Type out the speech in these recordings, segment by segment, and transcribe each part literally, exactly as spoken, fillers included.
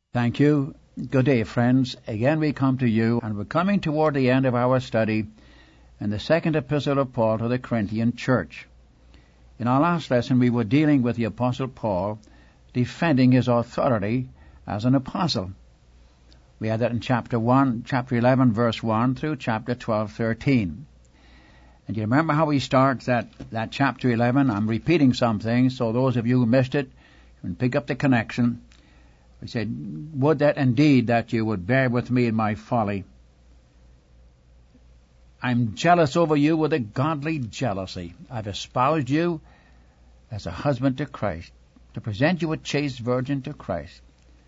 Thank you. Good day, friends. Again we come to you, and we're coming toward the end of our study in the second epistle of Paul to the Corinthian church. In our last lesson we were dealing with the Apostle Paul defending his authority as an apostle. We had that in chapter one, chapter eleven, verse one through chapter twelve, thirteen. And you remember how he starts that, that chapter eleven? I'm repeating some things, so those of you who missed it can pick up the connection. He said, would that indeed that you would bear with me in my folly. I'm jealous over you with a godly jealousy. I've espoused you as a husband to Christ, to present you a chaste virgin to Christ.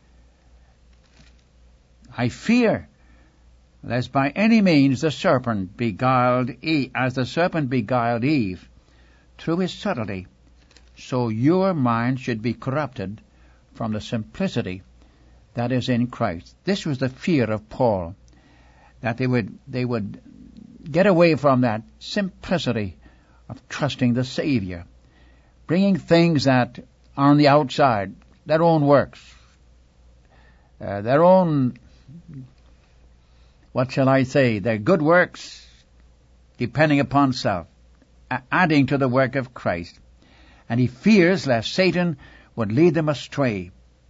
I fear lest by any means the serpent beguiled Eve, as the serpent beguiled Eve through his subtlety, so your mind should be corrupted from the simplicity that is in Christ. This was the fear of Paul, that they would they would get away from that simplicity of trusting the Savior, bringing things that are on the outside, their own works, uh, their own, what shall I say, their good works, depending upon self, adding to the work of Christ. And he fears lest Satan would lead them astray.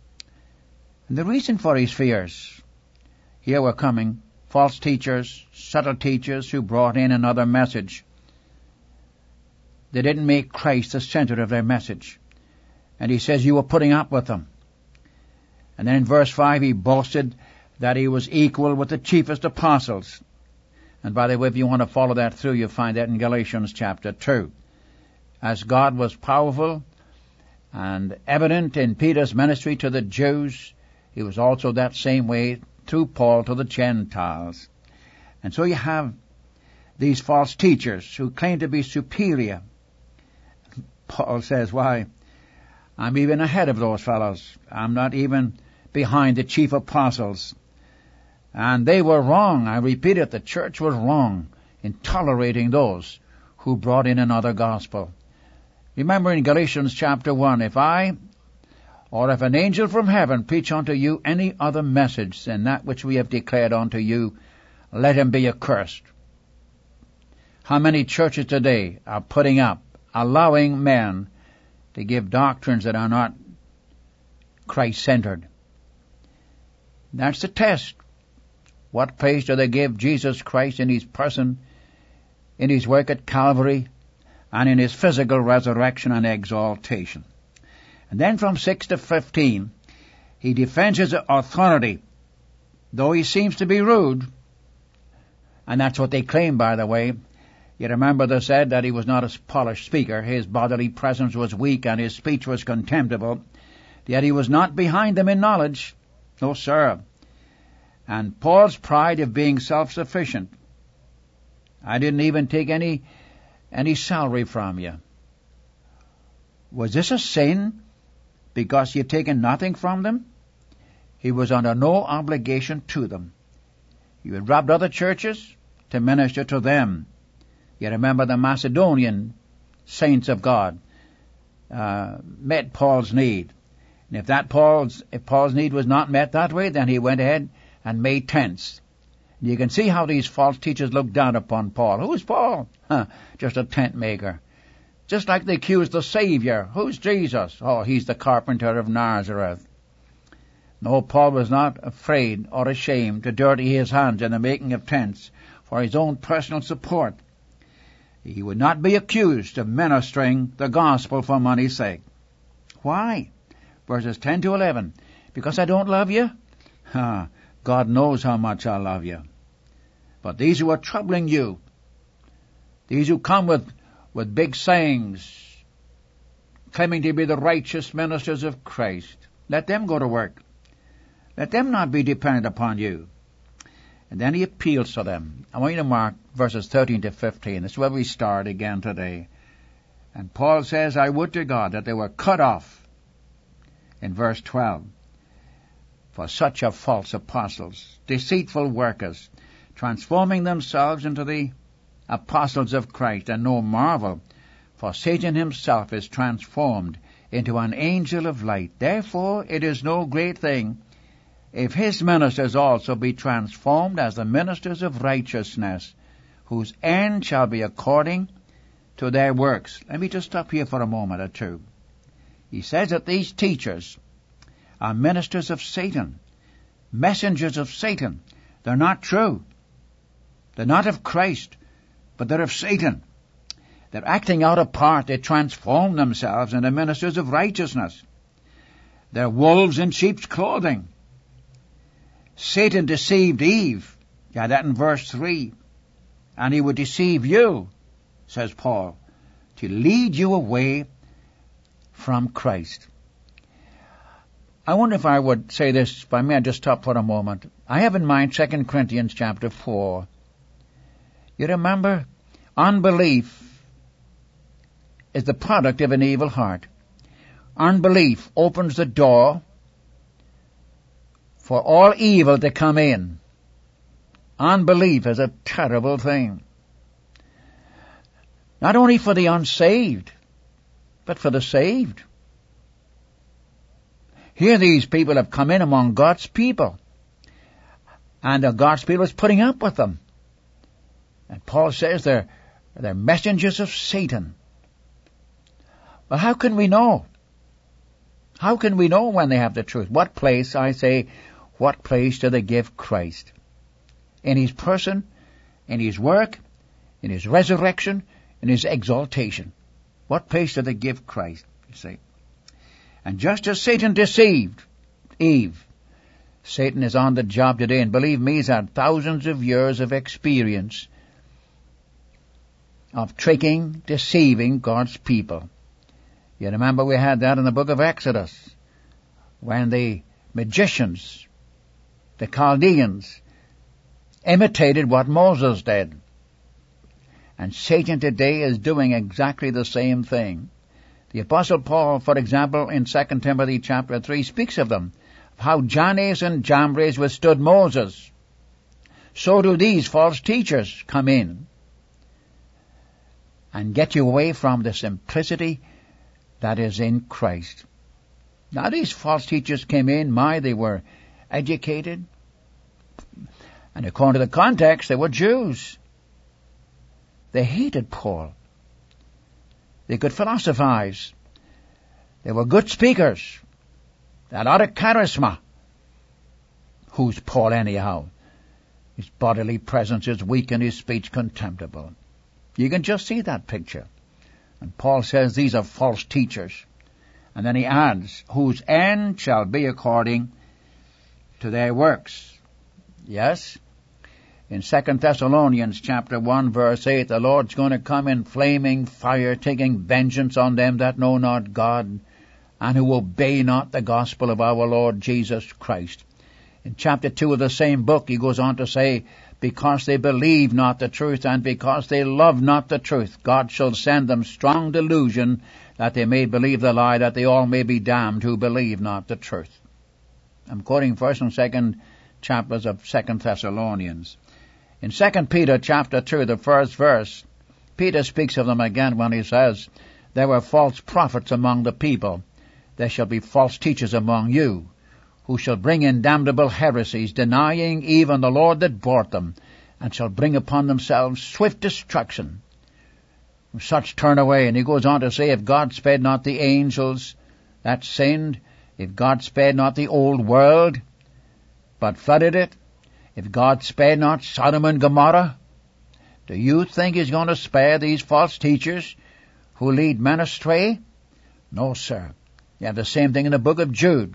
And the reason for his fears, here were coming false teachers, subtle teachers who brought in another message. They didn't make Christ the center of their message. And he says you were putting up with them. And then in verse five he boasted that he was equal with the chiefest apostles. And by the way, if you want to follow that through, you'll find that in Galatians chapter two. As God was powerful and evident in Peter's ministry to the Jews, he was also that same way through Paul to the Gentiles. And so you have these false teachers who claim to be superior. Paul says, why, I'm even ahead of those fellows. I'm not even behind the chief apostles. And they were wrong. I repeat it, the church was wrong in tolerating those who brought in another gospel. Remember in Galatians chapter one, if I or if an angel from heaven preach unto you any other message than that which we have declared unto you, let him be accursed. How many churches today are putting up, allowing men to give doctrines that are not Christ-centered? That's the test. What praise do they give Jesus Christ in his person, in his work at Calvary, and in his physical resurrection and exaltation? And then from six to fifteen, he defends his authority, though he seems to be rude. And that's what they claim, by the way. You remember they said that he was not a polished speaker. His bodily presence was weak and his speech was contemptible. Yet he was not behind them in knowledge. No, sir. And Paul's pride of being self-sufficient. I didn't even take any any salary from you. Was this a sin because you've taken nothing from them? He was under no obligation to them. You had robbed other churches to minister to them. You remember the Macedonian saints of God uh, met Paul's need. And if that Paul's if Paul's need was not met that way, then he went ahead and made tents. And you can see how these false teachers look down upon Paul. Who's Paul? Huh, just a tent maker. Just like they accused the Savior. Who's Jesus? Oh, he's the carpenter of Nazareth. No, Paul was not afraid or ashamed to dirty his hands in the making of tents for his own personal support. He would not be accused of ministering the gospel for money's sake. Why? Verses ten to eleven. Because I don't love you? Huh, God knows how much I love you. But these who are troubling you, these who come with with big sayings, claiming to be the righteous ministers of Christ, let them go to work. Let them not be dependent upon you. And then he appeals to them. I want you to mark verses thirteen to fifteen. This is where we start again today. And Paul says, I would to God that they were cut off. In verse twelve. For such are false apostles, deceitful workers, transforming themselves into the apostles of Christ. And no marvel, for Satan himself is transformed into an angel of light. Therefore it is no great thing if his ministers also be transformed as the ministers of righteousness, whose end shall be according to their works. Let me just stop here for a moment or two. He says that these teachers are ministers of Satan, messengers of Satan. They're not true. They're not of Christ, but they're of Satan. They're acting out a part. They transform themselves into ministers of righteousness. They're wolves in sheep's clothing. Satan deceived Eve. Got that in verse three. And he would deceive you, says Paul, to lead you away from Christ. I wonder if I would say this, if I may just stop for a moment. I have in mind Second Corinthians chapter four. You remember, unbelief is the product of an evil heart. Unbelief opens the door for all evil to come in. Unbelief is a terrible thing. Not only for the unsaved, but for the saved. Here these people have come in among God's people, and the God's people is putting up with them. And Paul says they're, they're messengers of Satan. Well, how can we know? How can we know when they have the truth? What place, I say, what place do they give Christ? In his person, in his work, in his resurrection, in his exaltation. What place do they give Christ, you see? And just as Satan deceived Eve, Satan is on the job today, and believe me, he's had thousands of years of experience of tricking, deceiving God's people. You remember we had that in the book of Exodus, when the magicians, the Chaldeans, imitated what Moses did. And Satan today is doing exactly the same thing. The Apostle Paul, for example, in Second Timothy chapter three, speaks of them, of how Jannes and Jambres withstood Moses. So do these false teachers come in and get you away from the simplicity that is in Christ. Now these false teachers came in, my, they were educated, and according to the context, they were Jews. They hated Paul. They could philosophize. They were good speakers. They had a lot of charisma. Who's Paul anyhow? His bodily presence is weak and his speech contemptible. You can just see that picture. And Paul says these are false teachers. And then he adds, whose end shall be according to their works. Yes? In Second Thessalonians chapter one verse eight, the Lord's going to come in flaming fire, taking vengeance on them that know not God, and who obey not the gospel of our Lord Jesus Christ. In chapter two of the same book, he goes on to say, because they believe not the truth, and because they love not the truth, God shall send them strong delusion, that they may believe the lie, that they all may be damned who believe not the truth. I'm quoting first and second chapters of Second Thessalonians. In Second Peter chapter two, the first verse, Peter speaks of them again when he says, there were false prophets among the people. There shall be false teachers among you, who shall bring in damnable heresies, denying even the Lord that bought them, and shall bring upon themselves swift destruction. Such turn away. And he goes on to say, if God spared not the angels that sinned, if God spared not the old world, but flooded it, if God spared not Sodom and Gomorrah, do you think he's going to spare these false teachers who lead men astray? No, sir. You have the same thing in the book of Jude,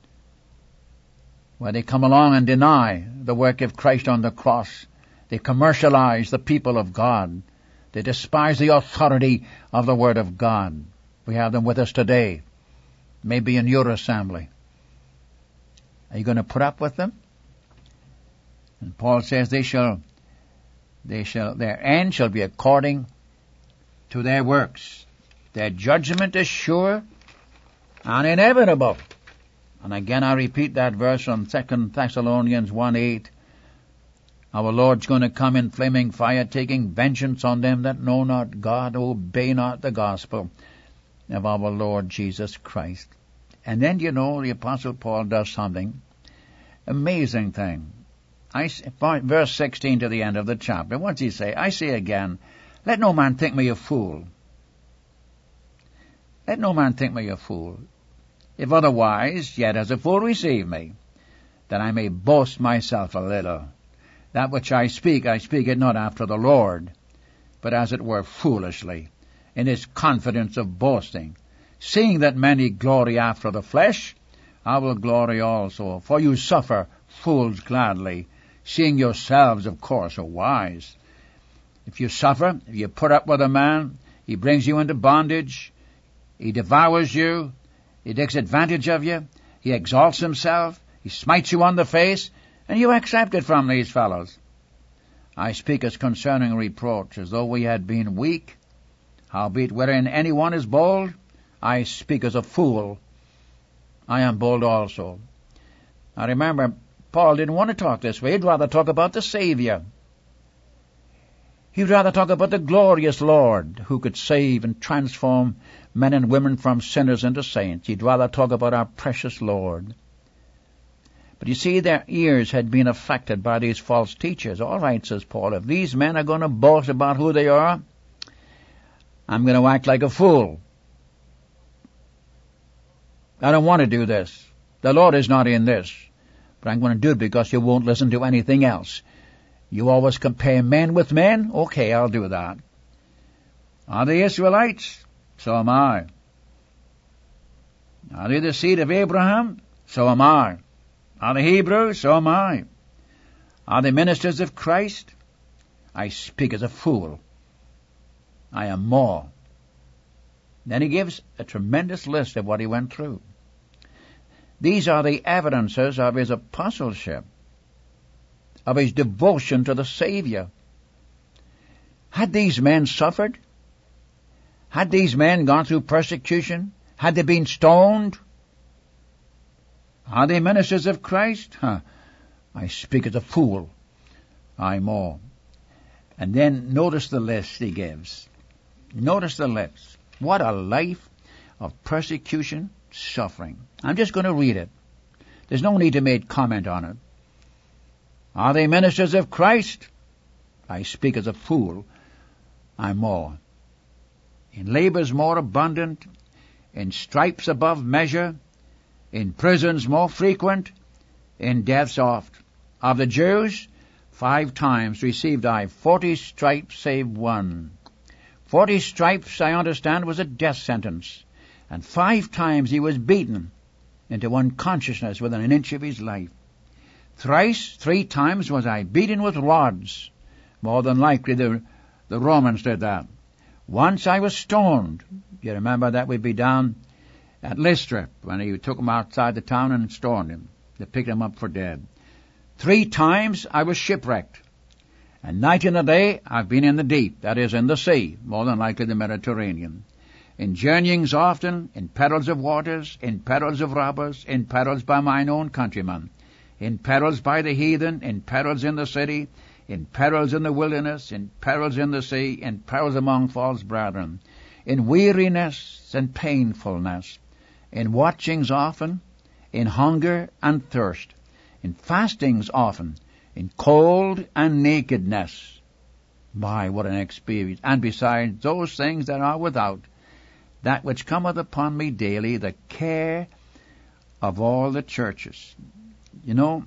where they come along and deny the work of Christ on the cross. They commercialize the people of God. They despise the authority of the Word of God. We have them with us today, maybe in your assembly. Are you going to put up with them? And Paul says they shall, they shall, their end shall be according to their works. Their judgment is sure and inevitable. And again I repeat that verse from Second Thessalonians one eight. Our Lord's going to come in flaming fire, taking vengeance on them that know not God, obey not the gospel of our Lord Jesus Christ. And then, you know, the Apostle Paul does something Amazing thing. I, verse sixteen to the end of the chapter. What's he say? I say again, let no man think me a fool. Let no man think me a fool. If otherwise, yet as a fool receive me, that I may boast myself a little. That which I speak, I speak it not after the Lord, but as it were foolishly, in his confidence of boasting. Seeing that many glory after the flesh, I will glory also. For you suffer fools gladly, seeing yourselves, of course, are wise. If you suffer, if you put up with a man, he brings you into bondage, he devours you, he takes advantage of you, he exalts himself, he smites you on the face, and you accept it from these fellows. I speak as concerning reproach, as though we had been weak. Howbeit wherein any one is bold, I speak as a fool. I am bold also. Now remember, Paul didn't want to talk this way. He'd rather talk about the Savior. He'd rather talk about the glorious Lord who could save and transform men and women from sinners into saints. He'd rather talk about our precious Lord. But you see, their ears had been affected by these false teachers. All right, says Paul, if these men are going to boast about who they are, I'm going to act like a fool. I don't want to do this. The Lord is not in this. But I'm going to do it because you won't listen to anything else. You always compare men with men? Okay, I'll do that. Are they Israelites? So am I. Are they the seed of Abraham? So am I. Are they Hebrews? So am I. Are they ministers of Christ? I speak as a fool. I am more. Then he gives a tremendous list of what he went through. These are the evidences of his apostleship, of his devotion to the Savior. Had these men suffered? Had these men gone through persecution? Had they been stoned? Are they ministers of Christ? Huh. I speak as a fool. I more. And then notice the list he gives. Notice the list. What a life of persecution, suffering. I'm just going to read it. There's no need to make comment on it. Are they ministers of Christ? I speak as a fool. I more. In labors more abundant, in stripes above measure, in prisons more frequent, in deaths oft. Of the Jews, five times received I forty stripes save one. Forty stripes, I understand, was a death sentence, and five times he was beaten into unconsciousness within an inch of his life. Thrice, three times was I beaten with rods. More than likely the, the Romans did that. Once I was stoned. You remember that? We'd be down at Lystra when he took him outside the town and stoned him. They picked him up for dead. Three times I was shipwrecked. And night and a day I've been in the deep, that is, in the sea, more than likely the Mediterranean. In journeyings often, in perils of waters, in perils of robbers, in perils by mine own countrymen, in perils by the heathen, in perils in the city, in perils in the wilderness, in perils in the sea, in perils among false brethren, in weariness and painfulness, in watchings often, in hunger and thirst, in fastings often, in cold and nakedness. My, what an experience. And besides those things that are without, that which cometh upon me daily, the care of all the churches. You know,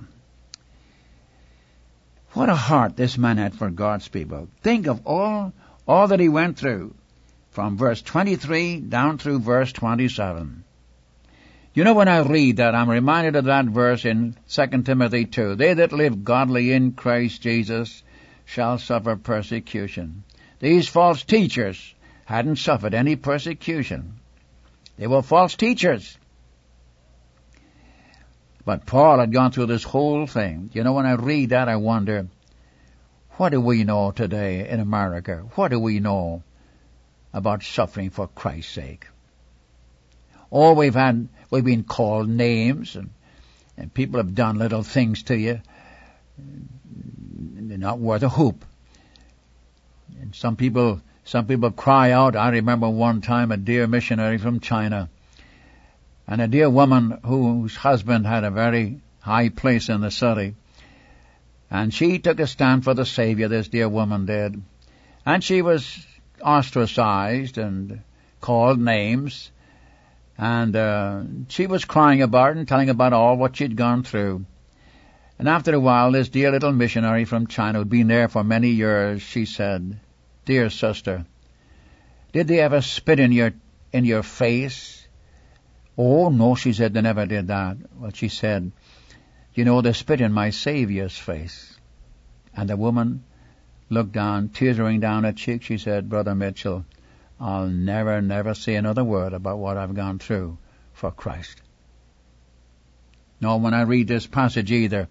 what a heart this man had for God's people. Think of all, all that he went through, from verse twenty-three down through verse twenty-seven. You know, when I read that, I'm reminded of that verse in Second Timothy two. They that live godly in Christ Jesus shall suffer persecution. These false teachers hadn't suffered any persecution. They were false teachers. But Paul had gone through this whole thing. You know, when I read that, I wonder, what do we know today in America? What do we know about suffering for Christ's sake? Oh, we've had, we've been called names, and, and people have done little things to you. They're not worth a hoop. And some people, some people cry out. I remember one time a dear missionary from China, and a dear woman whose husband had a very high place in the city. And she took a stand for the Savior, this dear woman did. And she was ostracized and called names. And uh, she was crying about it and telling about all what she'd gone through. And after a while, this dear little missionary from China who'd been there for many years, she said, "Dear sister, did they ever spit in your in your face?" "Oh, no," she said, "they never did that." Well, she said, "You know, they spit in my Savior's face." And the woman looked down, tears running down her cheek. She said, "Brother Mitchell, I'll never, never say another word about what I've gone through for Christ." No, when I read this passage either,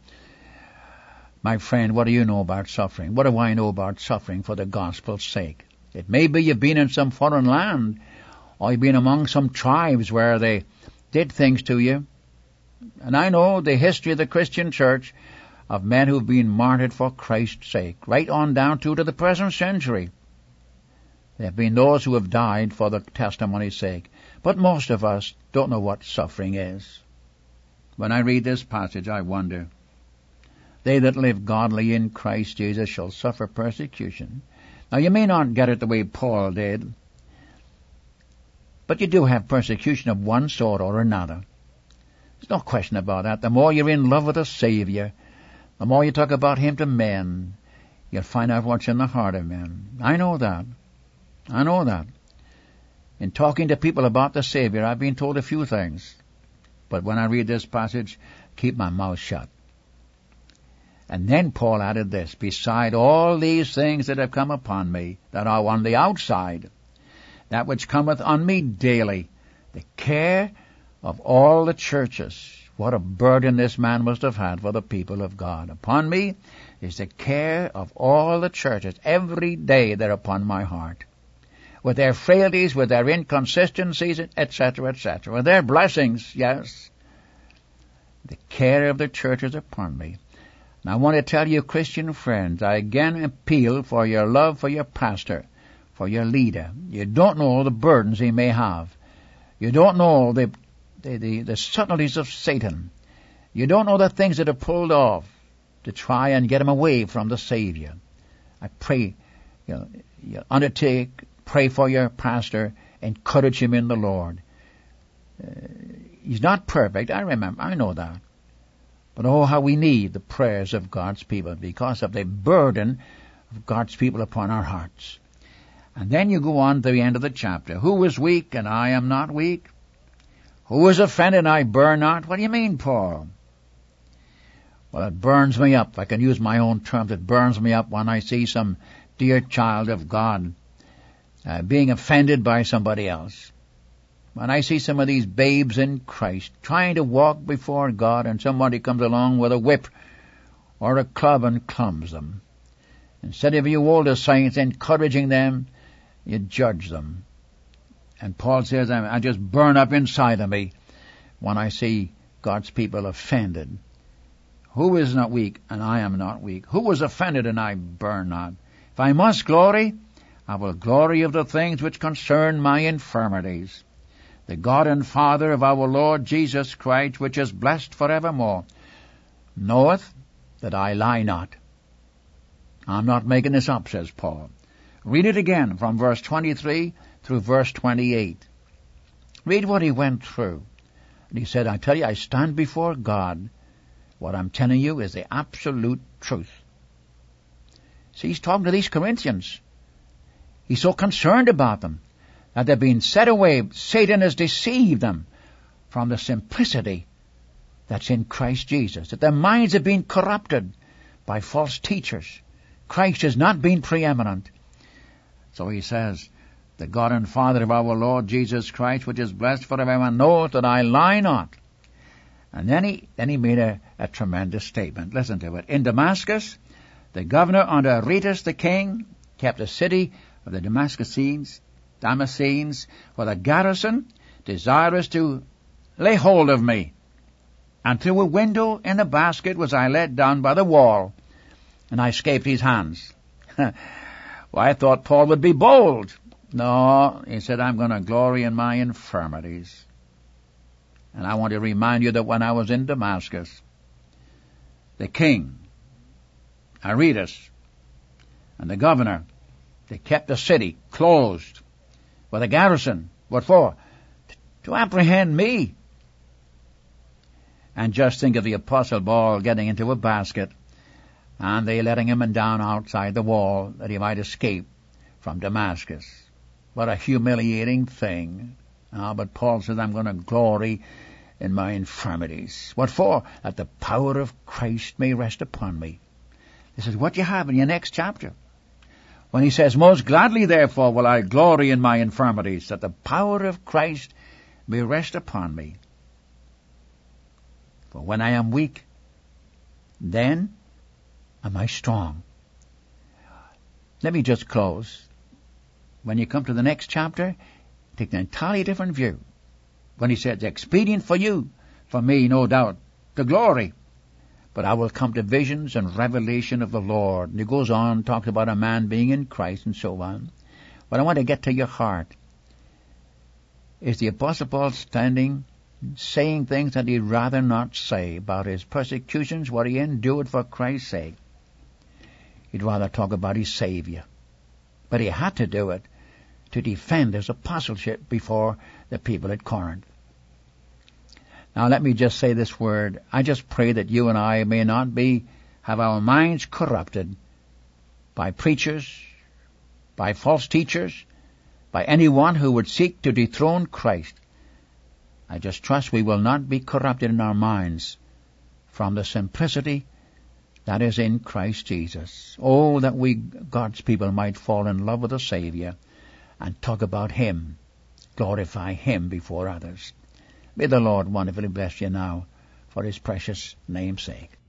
my friend, what do you know about suffering? What do I know about suffering for the gospel's sake? It may be you've been in some foreign land, or you've been among some tribes where they did things to you. And I know the history of the Christian church of men who've been martyred for Christ's sake, right on down to, to the present century. There have been those who have died for the testimony's sake. But most of us don't know what suffering is. When I read this passage, I wonder, they that live godly in Christ Jesus shall suffer persecution. Now, you may not get it the way Paul did, but you do have persecution of one sort or another. There's no question about that. The more you're in love with the Savior, the more you talk about Him to men, you'll find out what's in the heart of men. I know that. I know that. In talking to people about the Savior, I've been told a few things. But when I read this passage, keep my mouth shut. And then Paul added this, "Beside all these things that have come upon me, that are on the outside, that which cometh on me daily, the care of all the churches." What a burden this man must have had for the people of God. "Upon me is the care of all the churches. Every day they're upon my heart. With their frailties, with their inconsistencies, et cetera, et cetera. With their blessings, yes. The care of the church is upon me." And I want to tell you, Christian friends, I again appeal for your love for your pastor, for your leader. You don't know the burdens he may have. You don't know the, the, the, the subtleties of Satan. You don't know the things that are pulled off to try and get him away from the Savior. I pray, you know, you undertake, pray for your pastor, encourage him in the Lord. Uh, he's not perfect, I remember, I know that. But oh, how we need the prayers of God's people because of the burden of God's people upon our hearts. And then you go on to the end of the chapter. "Who is weak and I am not weak? Who is offended and I burn not?" What do you mean, Paul? Well, it burns me up. I can use my own terms. It burns me up when I see some dear child of God Uh, being offended by somebody else. When I see some of these babes in Christ trying to walk before God and somebody comes along with a whip or a club and clumps them. Instead of you older saints encouraging them, you judge them. And Paul says, I, I just burn up inside of me when I see God's people offended. Who is not weak and I am not weak? Who was offended and I burn not? If I must glory, I will glory of the things which concern my infirmities. The God and Father of our Lord Jesus Christ, which is blessed forevermore, knoweth that I lie not. I'm not making this up, says Paul. Read it again from verse twenty-three through verse twenty-eight. Read what he went through. And he said, I tell you, I stand before God. What I'm telling you is the absolute truth. See, he's talking to these Corinthians. He's so concerned about them that they've been set away. Satan has deceived them from the simplicity that's in Christ Jesus. That their minds have been corrupted by false teachers. Christ has not been preeminent. So he says, the God and Father of our Lord Jesus Christ, which is blessed forever, knows that I lie not. And then he, then he made a, a tremendous statement. Listen to it. In Damascus, the governor under Aretas the king kept a city of the Damascenes, Damascenes, with a garrison, desirous to lay hold of me. And through a window in the basket was I let down by the wall, and I escaped his hands. Well, I thought Paul would be bold. No, he said, I'm going to glory in my infirmities. And I want to remind you that when I was in Damascus, the king, Aretas, and the governor, they kept the city closed with a garrison. What for? To apprehend me. And just think of the Apostle Paul getting into a basket and they letting him down outside the wall that he might escape from Damascus. What a humiliating thing. Ah, but Paul says, I'm going to glory in my infirmities. What for? That the power of Christ may rest upon me. This is what you have in your next chapter. When he says, most gladly therefore will I glory in my infirmities, that the power of Christ may rest upon me. For when I am weak, then am I strong. Let me just close. When you come to the next chapter, take an entirely different view. When he says, expedient for you, for me, no doubt, to glory. But I will come to visions and revelation of the Lord. And he goes on, talks about a man being in Christ and so on. But I want to get to your heart. Is the Apostle Paul standing, saying things that he'd rather not say about his persecutions, what he endured for Christ's sake? He'd rather talk about his Savior. But he had to do it to defend his apostleship before the people at Corinth. Now let me just say this word. I just pray that you and I may not be, have our minds corrupted by preachers, by false teachers, by anyone who would seek to dethrone Christ. I just trust we will not be corrupted in our minds from the simplicity that is in Christ Jesus. Oh, that we, God's people, might fall in love with the Savior and talk about Him, glorify Him before others. May the Lord wonderfully bless you now for His precious name's sake.